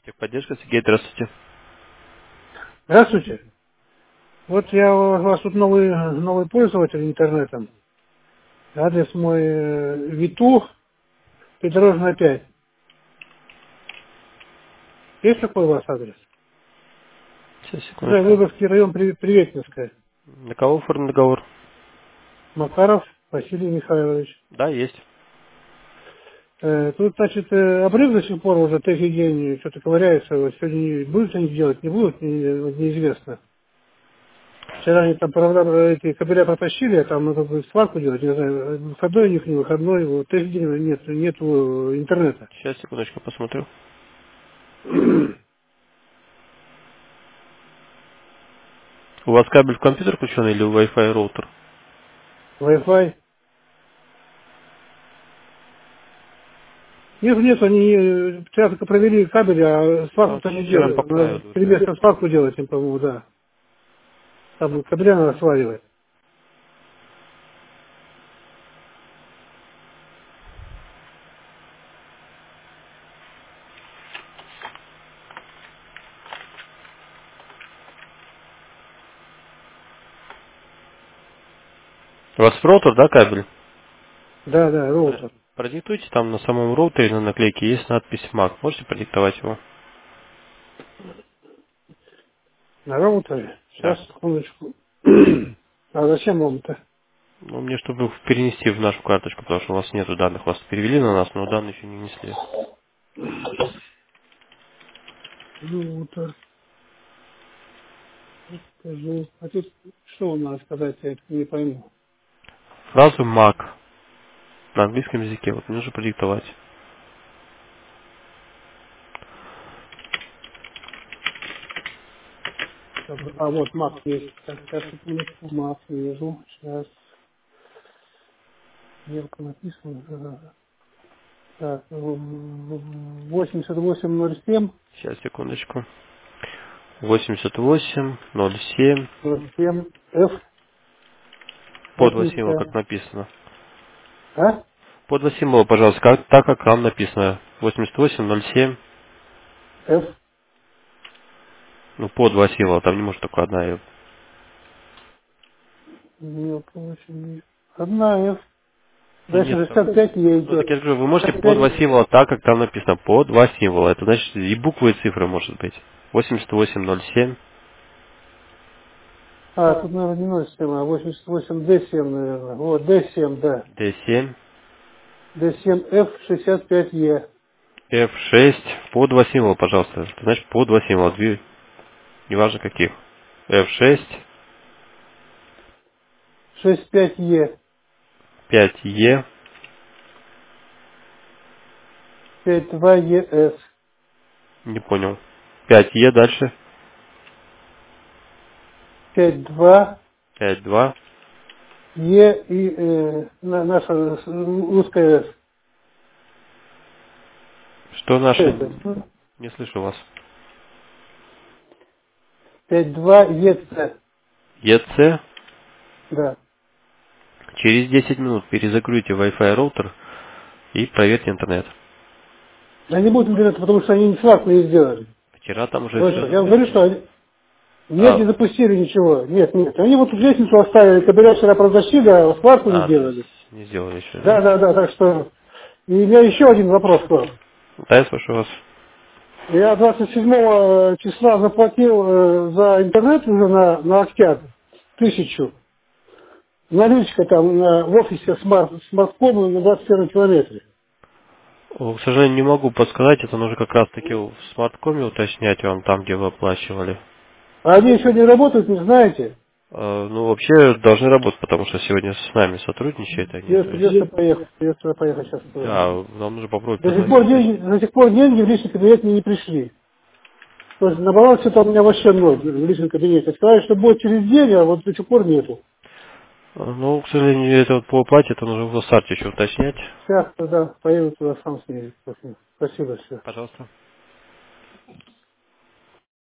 Техподдержка, Сергей, здравствуйте. Здравствуйте. Вот я у вас тут новый пользователь интернетом. Адрес мой Виту, Придорожная 5. Есть такой у вас адрес? Сейчас, Это секундочку. Выборгский район, Приветинская. На кого оформлен договор? Макаров Василий Михайлович. Да, есть. Тут, значит, обрыв до сих пор уже третий день что-то ковыряется. Вот сегодня будут они делать, не будут, неизвестно. Вчера они там эти кабеля протащили, а там надо будет сварку делать, не знаю, выходной у них, не выходной, вот третий день нету интернета. Сейчас, секундочку, посмотрю. У вас кабель в компьютер включен или в Wi-Fi роутер? Wi-Fi. Нет, они вчера только провели кабель, а Ну, вот сварку-то не вчера делают. Надо поправили уже. переместно сварку делать им, по-моему, да. Там кабеля надо сваривать. У вас в роутер, да, кабель? Да, роутер. Продиктуйте, там на самом роутере на наклейке есть надпись MAC. Можете продиктовать его? На роутере. Сейчас, Да. секундочку. А зачем вам-то? Ну, мне чтобы перенести в нашу карточку, потому что у вас нету данных. Вас перевели на нас, но данные еще не внесли. Роутер. Скажу. А тут что вам надо сказать, я это не пойму. Фразу MAC на английском языке. Вот мне нужно продиктовать. А вот Мак есть. Сейчас, секундочку, Мак вижу. Сейчас. Мелко написано. Так, 8807 Сейчас, секундочку. 8807. 07 F По два символа, как латинская. написано. А? По два символа, пожалуйста, так как вам написано. 8807. F. Ну, по два символа, там не может только одна. Мелко очень. Одна F. Ну, Дальше нет. 65 Е Ну, так идет. я же говорю, вы можете по два 65. символа, так как там написано. По два символа. Это значит и буквы, и цифры может быть. 8807. А, тут, наверное, не 07, а 88 D7, наверное. Вот, D7, да. D7. D7 F 65 Е. F6. По два символа, пожалуйста. Это значит по два символа. Неважно каких. F6. 65 Е. 5E. 52 ЕС. Не понял. 5E дальше. 52 5-2. Е и наша русская С. Что наше? Это. Не слышу вас. 52 ЕЦ. EC. Да. Через 10 минут перезагрузите Wi-Fi роутер и проверьте интернет. Они будут интернета, потому что они не сварку не сделали. Вчера там уже Вот все что. Я вам говорю, запустили. что они не запустили ничего. Нет. Они вот лестницу оставили, кабеля вчера протащили, а сварку не То есть делали. не сделали еще, да? Да, так что... И у меня еще один вопрос к вам. Да, я слышу вас. Я 27 числа заплатил за интернет уже на октябрь 1000. Наличка там в офисе смартфона на 21 километре. К сожалению, не могу подсказать, это нужно как раз таки в смарткоме уточнять вам там, где вы оплачивали. А они еще не работают, не знаете? Ну, вообще должны работать, потому что сегодня с нами сотрудничают они, то есть... Придется поехать сейчас тоже. Да, нам нужно попробовать До позвонить, уточнить. до сих пор деньги в личный кабинет мне не пришли. То есть на балансе там у меня вообще ноль в личном кабинете. Сказали, что будет через день, а вот до сих пор нету. Ну, к сожалению, это вот по оплате, это нужно в старте еще уточнять. Сейчас тогда поеду туда сам с ней. Спасибо, все. Пожалуйста.